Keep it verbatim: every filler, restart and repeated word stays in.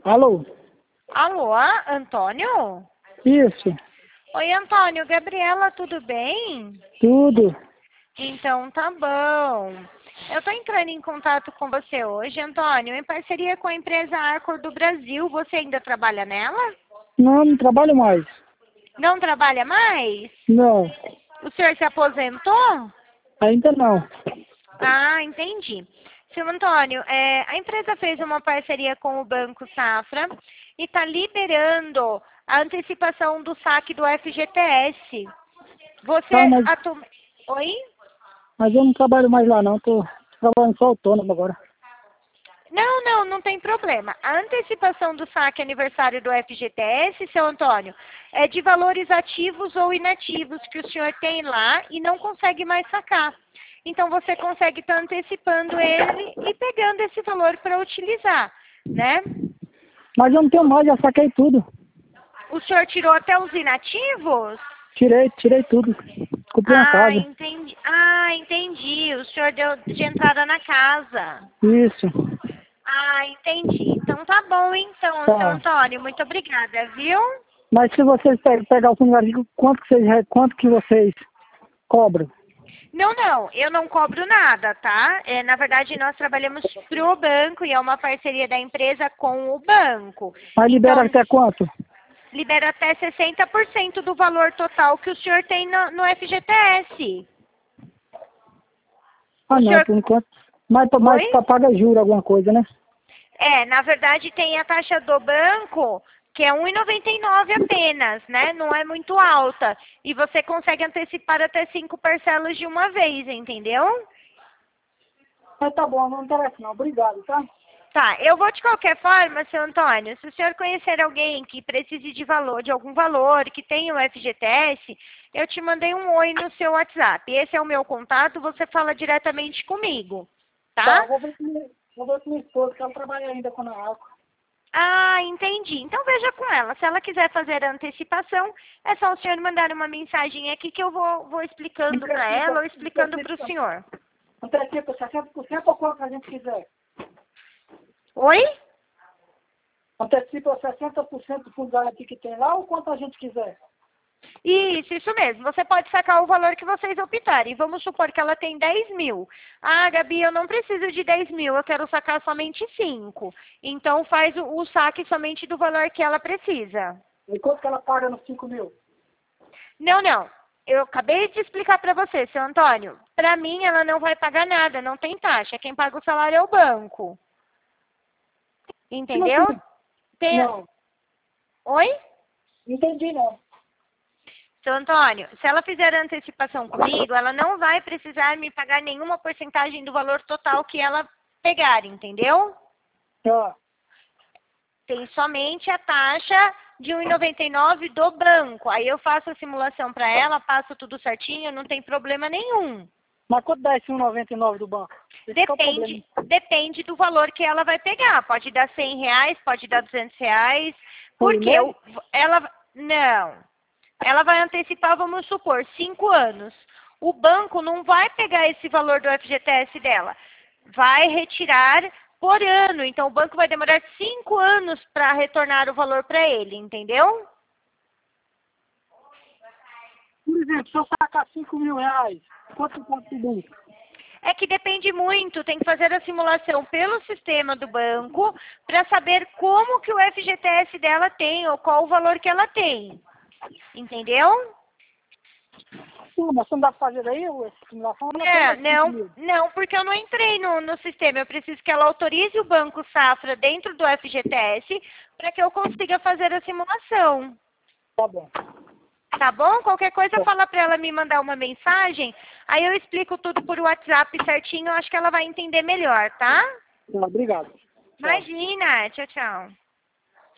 Alô? Alô, Antônio? Isso, Oi, Antônio. Gabriela, tudo bem? tudo. Então, tá bom. Eu tô entrando em contato com você hoje, Antônio, em parceria com a empresa Arcor do Brasil. Você ainda trabalha nela? Não, não trabalho mais. Não trabalha mais? Não, O senhor se aposentou? ainda não. Ah, entendi. Seu Antônio, é, a empresa fez uma parceria com o Banco Safra e está liberando a antecipação do saque do F G T S. Você Tá, mas, atu... Oi? mas eu não trabalho mais lá não, tô trabalhando só autônomo agora. Não, não, não tem problema. A antecipação do saque aniversário do F G T S, seu Antônio, é de valores ativos ou inativos que o senhor tem lá e não consegue mais sacar. Então você consegue estar antecipando ele e pegando esse valor para utilizar, né? Mas eu não tenho mais, já saquei tudo. O senhor tirou até os inativos? Tirei, tirei tudo. Comprei uma Ah, casa. entendi. Ah, entendi. O senhor deu de entrada na casa. Isso. Ah, entendi. Então tá bom então, seu Tá. Antônio. Muito obrigada, viu? Mas se vocês pe- pegar o funcionário, quanto que vocês, re- quanto que vocês cobram? Não, não, eu não cobro nada, tá? É, na verdade, nós trabalhamos pro banco e é uma parceria da empresa com o banco. Mas libera Então, até quanto? libera até sessenta por cento do valor total que o senhor tem no, no F G T S. Ah O não, senhor... por enquanto. Mas, mas Oi? pra pagar juro, alguma coisa, né? É, na verdade tem a taxa do banco, que é um e noventa e nove apenas, né? Não é muito alta. E você consegue antecipar até cinco parcelas de uma vez, entendeu? Mas tá bom, não interessa não. Obrigado, tá? Tá, eu vou de qualquer forma, seu Antônio, se o senhor conhecer alguém que precise de valor, de algum valor, que tenha o F G T S, eu te mandei um oi no seu WhatsApp. Esse é o meu contato, você fala diretamente comigo, Tá, tá? vou ver com minha, vou ver com minha esposa, que ela trabalha ainda com a álcool. Ah, entendi. Então veja com ela. Se ela quiser fazer a antecipação, é só o senhor mandar uma mensagem aqui que eu vou, vou explicando para ela ou explicando para o senhor. Antecipa sessenta por cento ou quanto a gente quiser? Oi? Antecipa sessenta por cento do fundo garantia que tem lá ou quanto a gente quiser? Isso, isso mesmo. Você pode sacar o valor que vocês optarem. Vamos supor que ela tem dez mil. Ah, Gabi, eu não preciso de dez mil, eu quero sacar somente cinco. Então faz o, o saque somente do valor que ela precisa. E quanto que ela paga nos cinco mil? Não, não. Eu acabei de explicar para você, seu Antônio. Para mim, ela não vai pagar nada, não tem taxa. Quem paga o salário é o banco. Como Entendeu? assim? Tem... Não, Oi? entendi não. Seu Antônio, se ela fizer a antecipação comigo, ela não vai precisar me pagar nenhuma porcentagem do valor total que ela pegar, entendeu? Tá, Tem somente a taxa de um e noventa e nove do banco. Aí eu faço a simulação para ela, passo tudo certinho, não tem problema nenhum. mas quanto dá esse um e noventa e nove do banco? Esse que é o Depende, problema. depende do valor que ela vai pegar. Pode dar cem reais, pode dar duzentos reais. Por Porque mês? eu- ela, não, ela vai antecipar, vamos supor, cinco anos. O banco não vai pegar esse valor do F G T S dela. Vai retirar por ano. Então, o banco vai demorar cinco anos para retornar o valor para ele, entendeu? Por exemplo, se eu sacar cinco mil reais, quanto eu posso subir? É que depende muito, tem que fazer a simulação pelo sistema do banco para saber como que o F G T S dela tem ou qual o valor que ela tem. Entendeu? Sim, mas você não dá pra fazer aí essa simulação? Ela É, pega cinco não, mil. não, porque eu não entrei no, no sistema. Eu preciso que ela autorize o Banco Safra dentro do F G T S para que eu consiga fazer a simulação. Tá bom. Tá bom? Qualquer coisa, Tá. fala para ela me mandar uma mensagem. Aí eu explico tudo por WhatsApp certinho. Eu acho que ela vai entender melhor, tá? Tá, obrigado. Tchau. Imagina. Tchau, tchau.